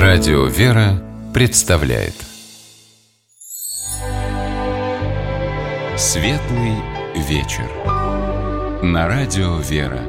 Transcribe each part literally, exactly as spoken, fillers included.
Радио «Вера» представляет Светлый вечер на Радио «Вера».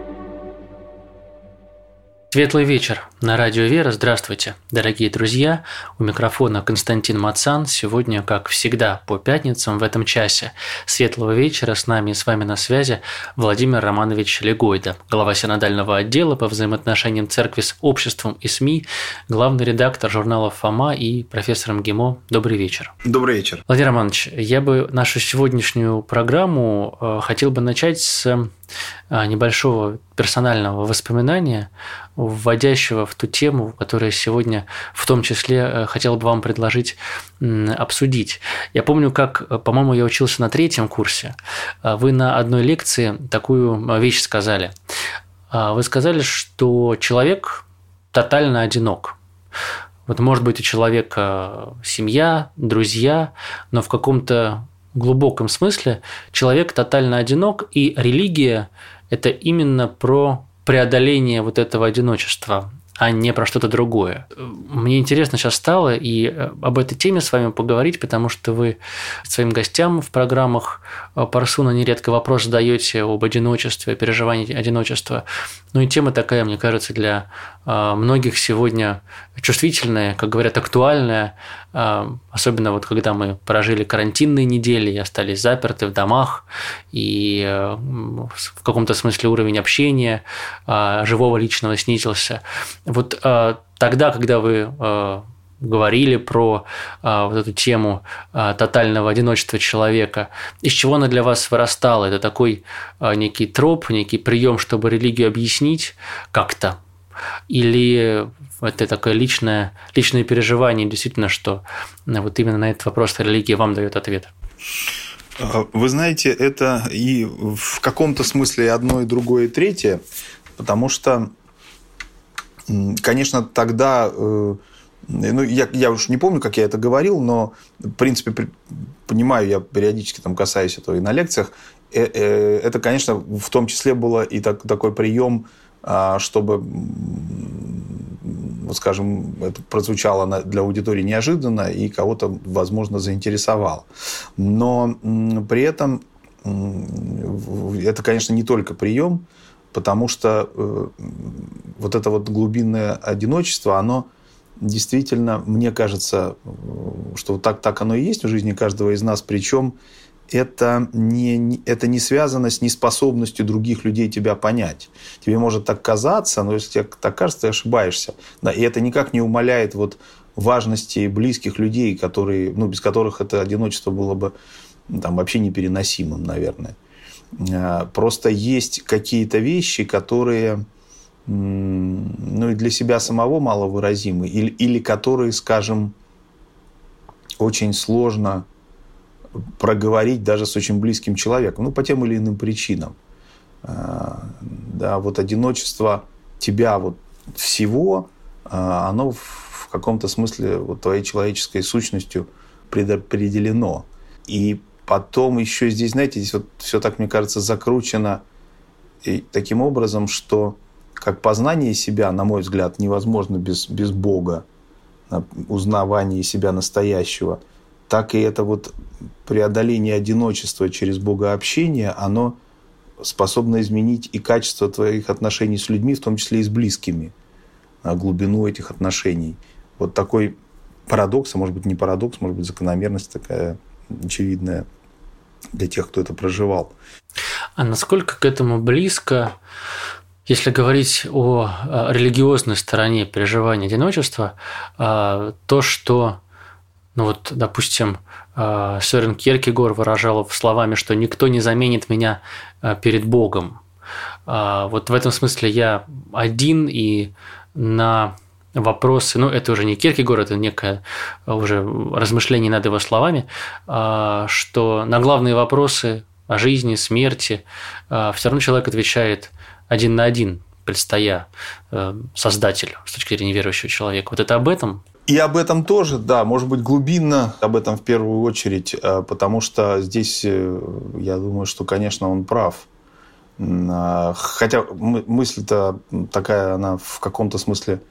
Светлый вечер на Радио «Вера». Здравствуйте, дорогие друзья. У микрофона Константин Мацан. Сегодня, как всегда, по пятницам в этом часе Светлого вечера с нами и с вами на связи Владимир Романович Легойда, глава синодального отдела по взаимоотношениям церкви с обществом и СМИ, главный редактор журнала «Фома» и профессор МГИМО. Добрый вечер. Добрый вечер. Владимир Романович, я бы нашу сегодняшнюю программу хотел бы начать с небольшого персонального воспоминания, вводящего в ту тему, которую сегодня в том числе хотел бы вам предложить обсудить. Я помню, как, по-моему, я учился на третьем курсе, вы на одной лекции такую вещь сказали. Вы сказали, что человек тотально одинок. Вот, может быть, у человека семья, друзья, но в каком-то глубоком смысле человек тотально одинок, и религия – это именно про преодоление вот этого одиночества, а не про что-то другое. Мне интересно сейчас стало и об этой теме с вами поговорить, потому что вы своим гостям в программах Парсуна нередко вопрос задаете об одиночестве, переживании одиночества. Ну и тема такая, мне кажется, для многих сегодня чувствительная, как говорят, актуальная, особенно вот когда мы прожили карантинные недели и остались заперты в домах, и в каком-то смысле уровень общения живого личного снизился. Вот тогда, когда вы говорили про вот эту тему тотального одиночества человека, из чего она для вас вырастала? Это такой некий троп, некий прием, чтобы религию объяснить как-то? Или это такое личное, личное переживание, действительно, что вот именно на этот вопрос религия вам дает ответ? Вы знаете, это и в каком-то смысле и одно, и другое, и третье, потому что, конечно, тогда, ну, я, я уж не помню, как я это говорил, но, в принципе, понимаю, я периодически там касаюсь этого и на лекциях, это, конечно, в том числе было и так, такой прием, чтобы, вот скажем, это прозвучало для аудитории неожиданно и кого-то, возможно, заинтересовало. Но при этом это, конечно, не только прием, потому что вот это вот глубинное одиночество, оно действительно, мне кажется, что так, так оно и есть в жизни каждого из нас, причем это не, это не связано с неспособностью других людей тебя понять. Тебе может так казаться, но если тебе так кажется, ты ошибаешься. Да, и это никак не умаляет вот важности близких людей, которые, ну, без которых это одиночество было бы там, вообще непереносимым, наверное. Просто есть какие-то вещи, которые, ну, и для себя самого маловыразимы, или, или которые, скажем, очень сложно проговорить даже с очень близким человеком, ну, по тем или иным причинам. Да, вот одиночество тебя вот всего, оно в каком-то смысле вот твоей человеческой сущностью предопределено. И потом еще здесь, знаете, здесь вот все так, мне кажется, закручено и таким образом, что как познание себя, на мой взгляд, невозможно без, без Бога, узнавание себя настоящего, так и это вот преодоление одиночества через богообщение, оно способно изменить и качество твоих отношений с людьми, в том числе и с близкими, глубину этих отношений. Вот такой парадокс, а может быть не парадокс, может быть закономерность такая очевидная для тех, кто это проживал. А насколько к этому близко, если говорить о религиозной стороне переживания одиночества, то, что, ну вот, допустим, Сёрен Кьеркегор выражал словами, что никто не заменит меня перед Богом. Вот в этом смысле я один, и на вопросы, ну, это уже не Кьеркегор, это некое уже размышление над его словами, что на главные вопросы о жизни, смерти все равно человек отвечает один на один, предстоя Создателю с точки зрения верующего человека. Вот это об этом? И об этом тоже, да, может быть, глубинно об этом в первую очередь, потому что здесь, я думаю, что, конечно, он прав. Хотя мысль-то такая, она в каком-то смысле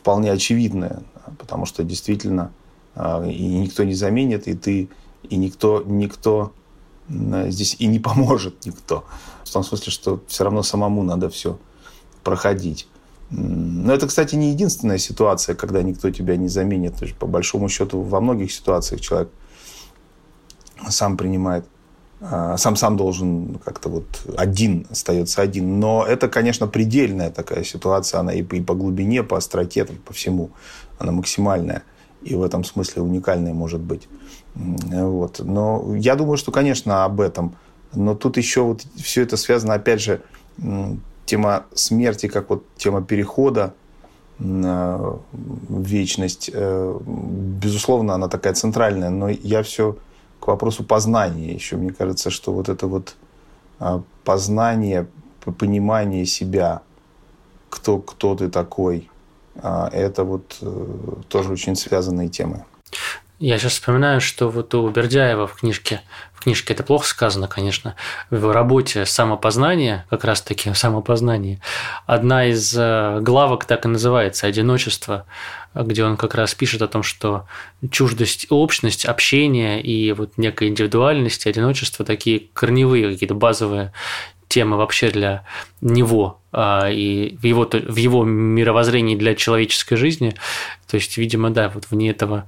вполне очевидное, потому что действительно и никто не заменит, и ты, и никто, никто здесь и не поможет никто. В том смысле, что все равно самому надо все проходить. Но это, кстати, не единственная ситуация, когда никто тебя не заменит. То есть, по большому счету, во многих ситуациях человек сам принимает, сам сам должен как-то вот один, остается один. Но это, конечно, предельная такая ситуация. Она и по глубине, по остроте, по всему. Она максимальная. И в этом смысле уникальная может быть. Вот. Но я думаю, что, конечно, об этом. Но тут еще вот все это связано, опять же, тема смерти, как вот тема перехода в вечность. Безусловно, она такая центральная. Но я все к вопросу познания еще. Мне кажется, что вот это вот познание, понимание себя, кто, кто ты такой, это вот тоже очень связанные темы. Я сейчас вспоминаю, что вот у Бердяева в книжке, в книжке это плохо сказано, конечно, в его работе «Самопознание», как раз-таки «Самопознание», одна из главок так и называется «Одиночество», где он как раз пишет о том, что чуждость, общность, общение и вот некая индивидуальность, одиночество – такие корневые, какие-то базовые темы вообще для него и в его, в его мировоззрении для человеческой жизни. То есть, видимо, да, вот вне этого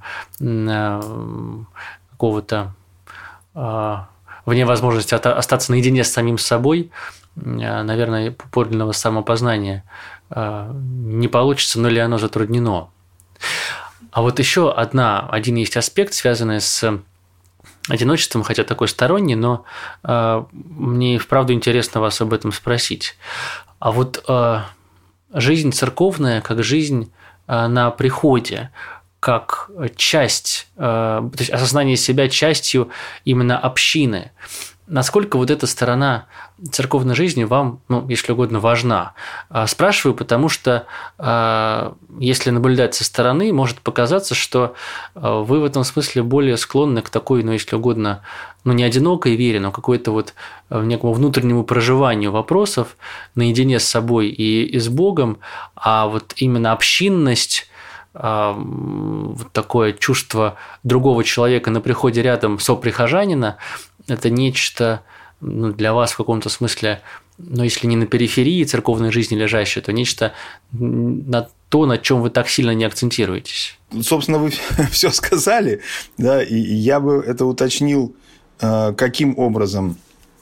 какого-то, вне возможности остаться наедине с самим собой, наверное, подлинного самопознания не получится, но ли оно затруднено. А вот еще одна, один есть аспект, связанный с одиночеством, хотя такой сторонний, но э, мне вправду интересно вас об этом спросить. А вот э, жизнь церковная, как жизнь э, на приходе, как часть, э, то есть осознание себя частью именно общины, насколько вот эта сторона церковной жизни вам, ну, если угодно, важна? Спрашиваю, потому что если наблюдать со стороны, может показаться, что вы в этом смысле более склонны к такой, ну, если угодно, ну, не одинокой вере, но какой-то вот некому внутреннему проживанию вопросов наедине с собой и, и с Богом, а вот именно общинность, вот такое чувство другого человека на приходе рядом соприхожанина – это нечто, ну, для вас в каком-то смысле, ну, если не на периферии церковной жизни лежащее, то нечто на то, на чем вы так сильно не акцентируетесь. Собственно, вы все сказали, да, и я бы это уточнил, каким образом,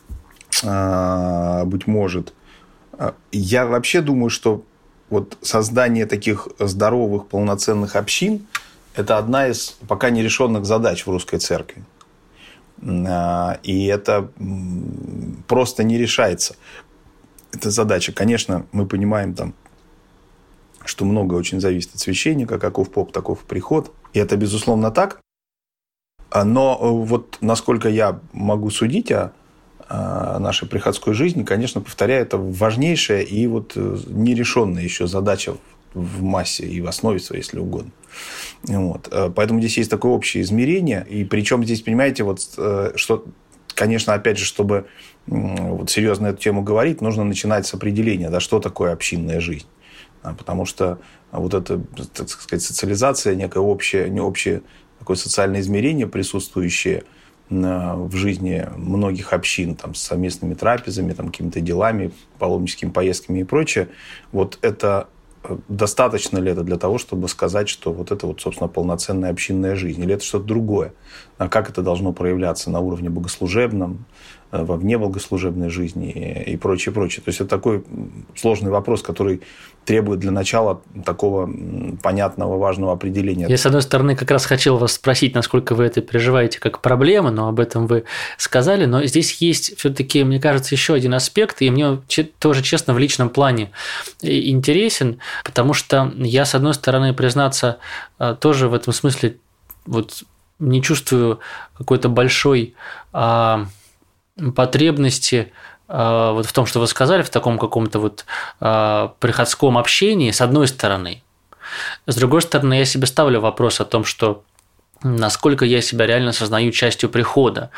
быть может. Я вообще думаю, что вот создание таких здоровых, полноценных общин – это одна из пока нерешенных задач в русской церкви. И это просто не решается. Эта задача. Конечно, мы понимаем, там, что многое очень зависит от священника, каков поп, таков приход. И это, безусловно, так. Но вот насколько я могу судить о нашей приходской жизни, конечно, повторяю, это важнейшая и вот нерешенная еще задача в массе и в основе своей, если угодно. Вот. Поэтому здесь есть такое общее измерение. И причем здесь, понимаете, вот, что, конечно, опять же, чтобы вот серьезно эту тему говорить, нужно начинать с определения, да, что такое общинная жизнь. Потому что вот эта, так сказать, социализация, некое общее, не общее такое социальное измерение, присутствующее в жизни многих общин, там, с совместными трапезами, там, какими-то делами, паломническими поездками и прочее, вот это достаточно ли это для того, чтобы сказать, что вот это вот, собственно, полноценная общинная жизнь? Или это что-то другое? А как это должно проявляться на уровне богослужебном, во внебогослужебной жизни и прочее, прочее? То есть, это такой сложный вопрос, который требует для начала такого понятного, важного определения. Я, с одной стороны, как раз хотел вас спросить, насколько вы это переживаете как проблему, но об этом вы сказали. Но здесь есть все-таки, мне кажется, еще один аспект, и мне тоже, честно, в личном плане интересен, потому что я, с одной стороны, признаться, тоже в этом смысле вот не чувствую какой-то большой а, потребности а, вот в том, что вы сказали, в таком каком-то вот а, приходском общении, с одной стороны. С другой стороны, я себе ставлю вопрос о том, что насколько я себя реально осознаю частью прихода.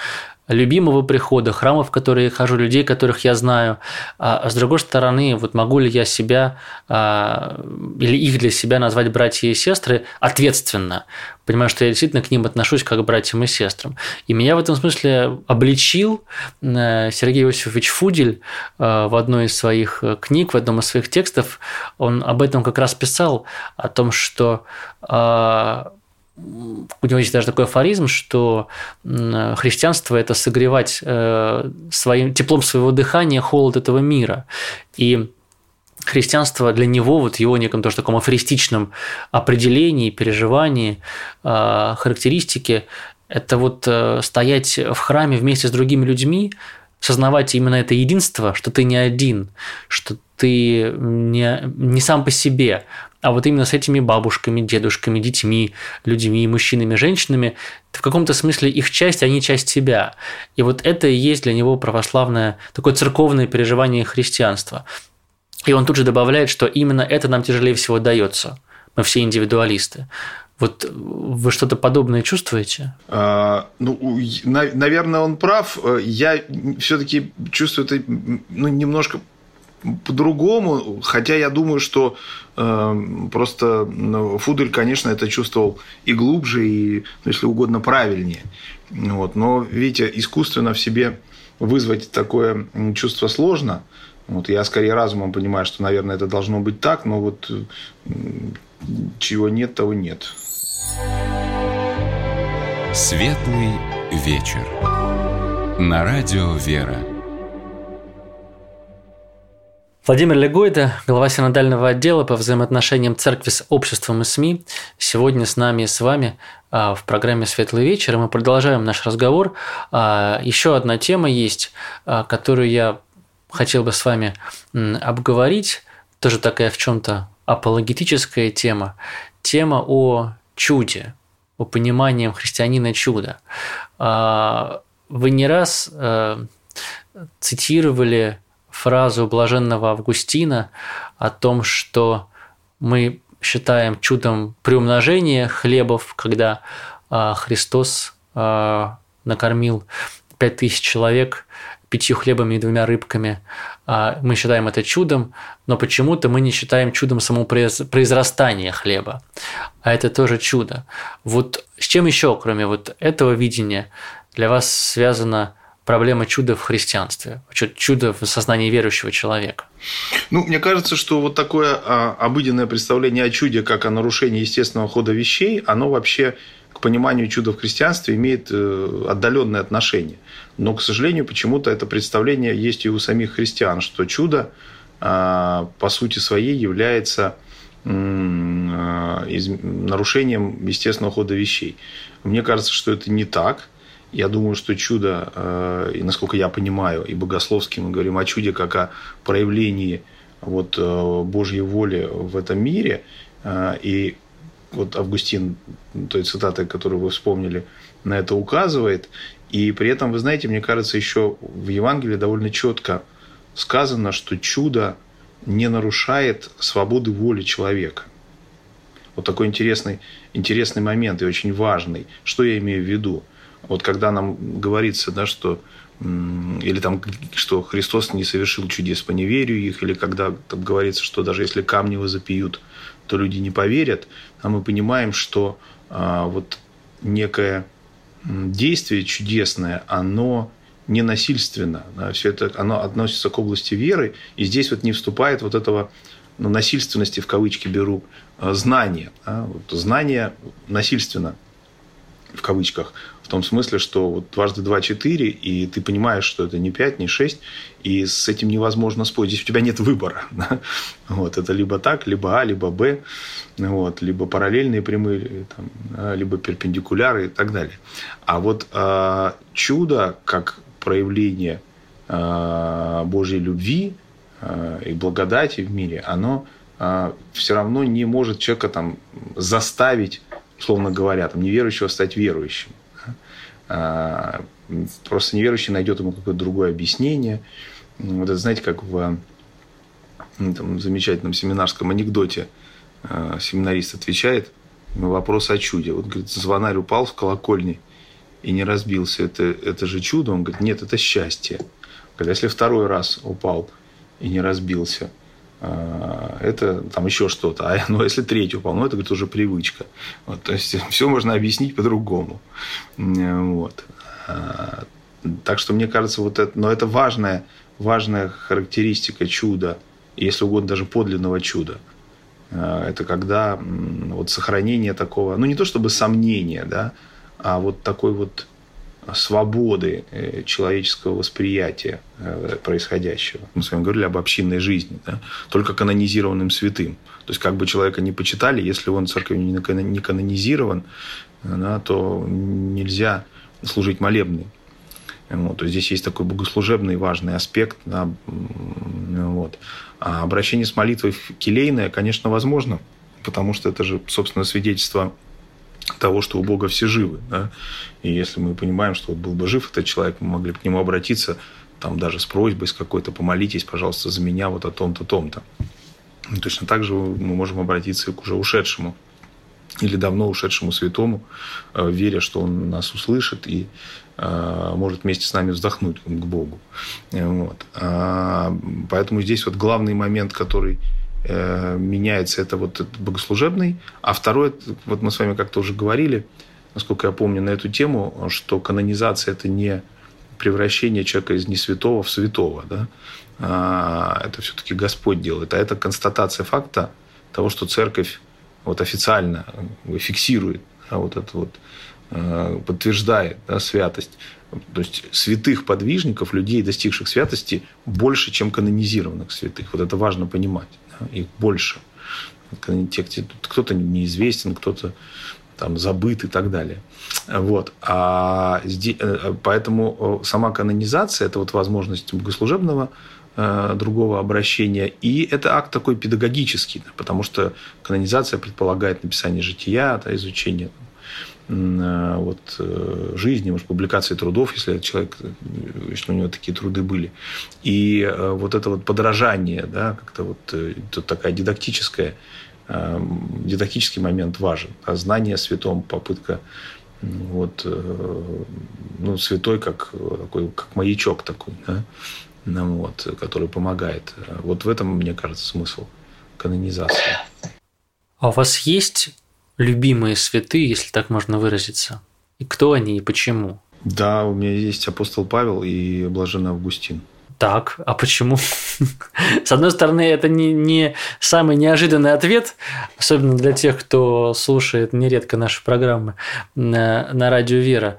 любимого прихода, храмов, в которые я хожу, людей, которых я знаю. А с другой стороны, вот могу ли я себя или их для себя назвать братья и сестры ответственно, понимаю, что я действительно к ним отношусь как к братьям и сестрам. И меня в этом смысле обличил Сергей Иосифович Фудель в одной из своих книг, в одном из своих текстов. Он об этом как раз писал, о том, что у него есть даже такой афоризм, что христианство – это согревать своим, теплом своего дыхания холод этого мира. И христианство для него, вот его неком тоже таком афористичном определении, переживании, характеристике – это вот стоять в храме вместе с другими людьми, сознавать именно это единство, что ты не один, что ты не, не сам по себе, а вот именно с этими бабушками, дедушками, детьми, людьми, мужчинами, женщинами, ты в каком-то смысле их часть, они часть себя. И вот это и есть для него православное, такое церковное переживание христианства. И он тут же добавляет, что именно это нам тяжелее всего дается. Мы все индивидуалисты. Вот вы что-то подобное чувствуете? А, ну, на, наверное, он прав. Я все-таки чувствую это ну, немножко по-другому, хотя я думаю, что э, просто ну, Фудель, конечно, это чувствовал и глубже, и, если угодно, правильнее. Вот. Но, видите, искусственно в себе вызвать такое чувство сложно. Вот. Я скорее разумом понимаю, что, наверное, это должно быть так, но вот чего нет, того нет. Светлый вечер. На радио «Вера». Владимир Легойда, глава синодального отдела по взаимоотношениям церкви с обществом и СМИ, сегодня с нами и с вами в программе «Светлый вечер». И мы продолжаем наш разговор. Еще одна тема есть, которую я хотел бы с вами обговорить, тоже такая в чем-то апологетическая тема, тема о чуде, о понимании христианина чуда. Вы не раз цитировали фразу блаженного Августина о том, что мы считаем чудом приумножения хлебов, когда Христос накормил пять тысяч человек пятью хлебами и двумя рыбками. Мы считаем это чудом, но почему-то мы не считаем чудом само произрастание хлеба. А это тоже чудо. Вот с чем еще, кроме вот этого видения, для вас связана проблема чуда в христианстве, чудо в сознании верующего человека? Ну, мне кажется, что вот такое обыденное представление о чуде, как о нарушении естественного хода вещей, оно вообще к пониманию чуда в христианстве имеет отдаленное отношение. Но, к сожалению, почему-то это представление есть и у самих христиан, что чудо по сути своей является нарушением естественного хода вещей. Мне кажется, что это не так. Я думаю, что чудо, и насколько я понимаю, и богословски мы говорим о чуде как о проявлении вот Божьей воли в этом мире. И вот Августин, той цитатой, которую вы вспомнили, на это указывает. И при этом, вы знаете, мне кажется, еще в Евангелии довольно четко сказано, что чудо не нарушает свободы воли человека. Вот такой интересный, интересный момент и очень важный. Что я имею в виду? Вот когда нам говорится, да, что, или там, что Христос не совершил чудес по неверию их, или когда там говорится, что даже если камни возопьют, то люди не поверят, а мы понимаем, что а, вот некое действие чудесное, оно не насильственно. Да, все это оно относится к области веры, и здесь вот не вступает вот этого ну, насильственности, в кавычки беру, знания. Да, вот, знание насильственно, в кавычках, в том смысле, что вот дважды два – четыре, и ты понимаешь, что это не пять, не шесть, и с этим невозможно спорить. Здесь у тебя нет выбора. Да? Вот, это либо так, либо А, либо Б, вот, либо параллельные прямые, там, либо перпендикуляры и так далее. А вот э, чудо, как проявление э, Божьей любви э, и благодати в мире, оно э, все равно не может человека там, заставить, условно говоря, там, неверующего стать верующим. Просто неверующий найдет ему какое-то другое объяснение. Вот это, знаете, как в там, замечательном семинарском анекдоте семинарист отвечает на вопрос о чуде. Вот, говорит, звонарь упал в колокольне и не разбился, это, это же чудо? Он говорит, нет, это счастье. Когда если второй раз упал и не разбился, это там еще что-то. А ну, если третий упал, ну, это, говорит, уже привычка. Вот, то есть, все можно объяснить по-другому. Вот. Так что, мне кажется, вот это, но это важная, важная характеристика чуда, если угодно, даже подлинного чуда. Это когда вот сохранение такого, ну, не то чтобы сомнения, да, а вот такой вот свободы человеческого восприятия происходящего. Мы с вами говорили об общинной жизни, да? Только канонизированным святым. То есть, как бы человека не почитали, если он церковью не канонизирован, да, то нельзя служить молебны. Вот. То есть, здесь есть такой богослужебный важный аспект. Да? Вот. А обращение с молитвой келейное, конечно, возможно, потому что это же, собственно, свидетельство того, что у Бога все живы. Да? И если мы понимаем, что вот был бы жив этот человек, мы могли бы к нему обратиться там, даже с просьбой, с какой-то, помолитесь, пожалуйста, за меня вот о том-то, том-то. И точно так же мы можем обратиться к уже ушедшему или давно ушедшему святому, веря, что он нас услышит и может вместе с нами вздохнуть к Богу. Вот. Поэтому здесь вот главный момент, который меняется, это вот этот богослужебный. А второй, вот мы с вами как-то уже говорили, насколько я помню, на эту тему, что канонизация – это не превращение человека из несвятого в святого. Да? А это все-таки Господь делает. А это констатация факта того, что церковь вот официально фиксирует, да, вот это вот, подтверждает, да, святость. То есть святых подвижников, людей, достигших святости, больше, чем канонизированных святых. Вот это важно понимать. Да? Их больше. Кто-то неизвестен, кто-то там забыт и так далее. Вот. А здесь, поэтому сама канонизация – это вот возможность богослужебного другого обращения. И это акт такой педагогический, потому что канонизация предполагает написание жития, да, изучение вот, жизни, может, публикации трудов, если человек, если у него такие труды были. И вот это вот подражание, да, как-то вот тут такая дидактическая, дидактический момент важен. А знание о святом, попытка вот, ну, святой как, такой, как маячок такой, да, ну, вот, который помогает. Вот в этом, мне кажется, смысл канонизации. А у вас есть любимые святые, если так можно выразиться? И кто они, и почему? Да, у меня есть апостол Павел и блаженный Августин. Так, а почему? С одной стороны, это не, не самый неожиданный ответ, особенно для тех, кто слушает нередко наши программы на, на радио «Вера».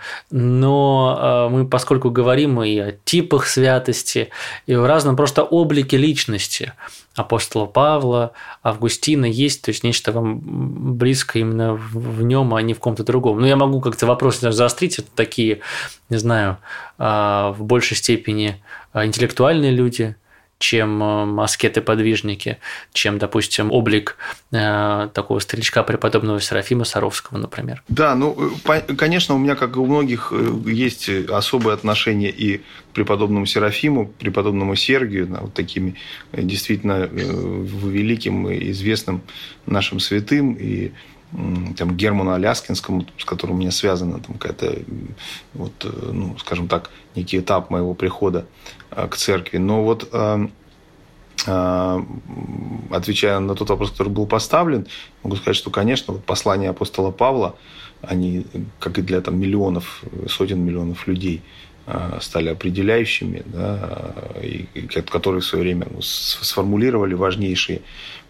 Но мы, поскольку говорим и о типах святости, и о разном просто облике личности апостола Павла, Августина, есть, то есть нечто вам близко именно в нем, а не в ком-то другом. Ну, я могу как-то вопросы заострить, это такие, не знаю, в большей степени интеллектуальные люди, чем аскеты-подвижники, чем, допустим, облик э, такого старичка преподобного Серафима Саровского, например. Да, ну, конечно, у меня, как и у многих, есть особое отношение и к преподобному Серафиму, к преподобному Сергию, да, вот такими действительно великим и известным нашим святым, и там, Герману Аляскинскому, с которым у меня связана там какая-то, вот, ну, скажем так, некий этап моего прихода к церкви. Но вот, отвечая на тот вопрос, который был поставлен, могу сказать, что, конечно, вот послания апостола Павла, они, как и для там, миллионов, сотен миллионов людей, стали определяющими, да, и, которые в свое время сформулировали важнейшие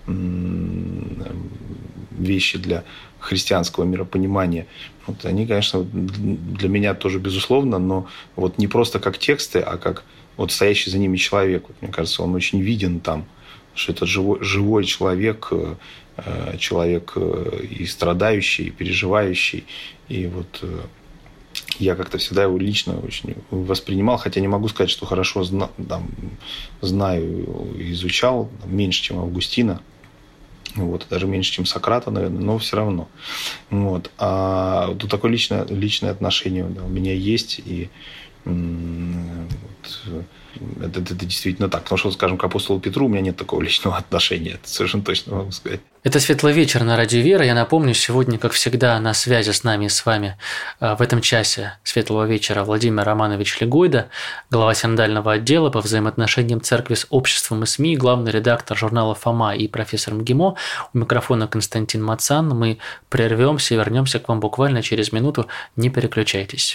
вещи для христианского миропонимания. Вот они, конечно, для меня тоже безусловно, но вот не просто как тексты, а как вот стоящий за ними человек. Вот, мне кажется, он очень виден там, что это живой, живой человек, человек и страдающий, и переживающий. И вот я как-то всегда его лично очень воспринимал, хотя не могу сказать, что хорошо зна- там, знаю и изучал, меньше, чем Августина. Вот, даже меньше, чем Сократа, наверное, но все равно. Вот. А тут такое личное, личное отношение, да, у меня есть, и Это, это, это действительно так. Потому что, скажем, к апостолу Петру у меня нет такого личного отношения. Это совершенно точно могу сказать. Это «Светлый вечер» на Радио Вера. Я напомню, сегодня, как всегда, на связи с нами и с вами в этом часе «Светлого вечера» Владимир Романович Легойда, глава синодального отдела по взаимоотношениям церкви с обществом и СМИ, главный редактор журнала «Фома» и профессор МГИМО. У микрофона Константин Мацан. Мы прервемся и вернемся к вам буквально через минуту. Не переключайтесь.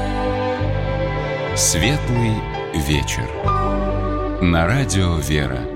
«Светлый вечер» на Радио Вера.